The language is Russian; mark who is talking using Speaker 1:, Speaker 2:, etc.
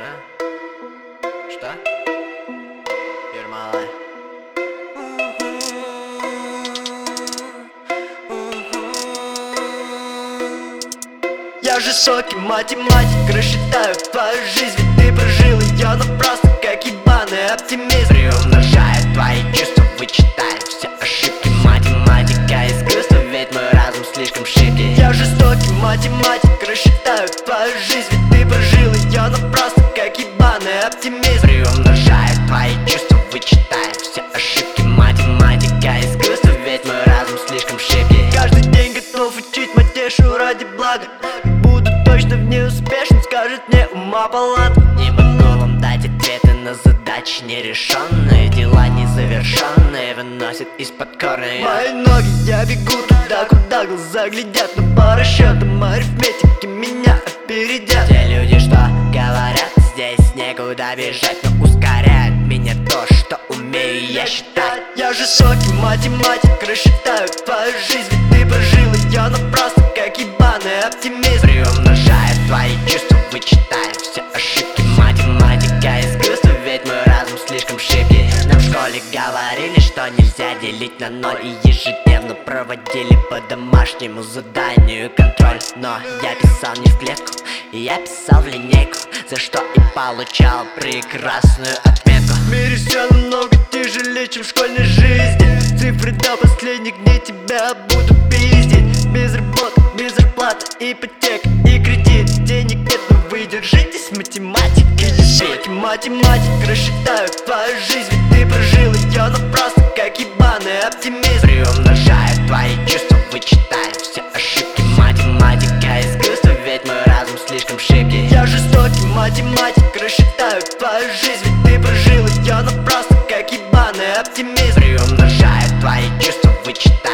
Speaker 1: А? Что? Ермолай.
Speaker 2: Я жестокий математик, рассчитаю твою жизнь, ведь ты прожил ее, но просто как ебаный оптимизм.
Speaker 1: Приумножает твои чувства, вычитает все ошибки. Математика искусство, ведь мой разум слишком шибкий.
Speaker 2: Я жестокий математик, рассчитаю твою жизнь, ведь ты прожил ее, но просто как ебаный оптимизм.
Speaker 1: Приумножает твои чувства, вычитает все ошибки. Математика искусство, ведь мой разум слишком шибкий.
Speaker 2: Каждый день готов учить матешу ради блага. Буду точно в ней успешен, скажет мне ума палата.
Speaker 1: Не могу вам дать ответы на задачи нерешенные. Дела незавершенные выносят из-под корня.
Speaker 2: Мои ноги, я бегу туда, куда глаза глядят. Но по расчетам арифметики меня опередят.
Speaker 1: Те люди, что говорят, здесь некуда бежать, но ускоряет меня то, что умею я считать.
Speaker 2: Я жестокий математик, рассчитаю твою жизнь, ведь ты прожил ее, но просто как ебаный оптимизм.
Speaker 1: Приумножает твои чувства, вычитает все ошибки. Математика искусство, ведь мой разум слишком шибкий. Нам в школе говорили, что нельзя делить на ноль, и ежедневно проводили по домашнему заданию контроль. Но я писал не в клетку, я писал в линейку, за что и получал прекрасную отметку.
Speaker 2: В мире все намного тяжелее, чем в школьной жизни. Цифры до последних дней тебя будут пиздить. Без работы, без зарплаты, ипотека и кредит. Денег нет, но вы держитесь, математикой жить. Математик, рассчитаю твою жизнь, ведь ты прожил ее, но просто как ебаный оптимизм.
Speaker 1: Приумножает твои чувства, вычитает все ошибки. Математика искусство, ведь мой разум слишком шибкий.
Speaker 2: Я жестокий математик, рассчитаю твою жизнь, ведь ты прожил ее, но просто как ебаный оптимизм.
Speaker 1: Приумножает твои чувства, вычитает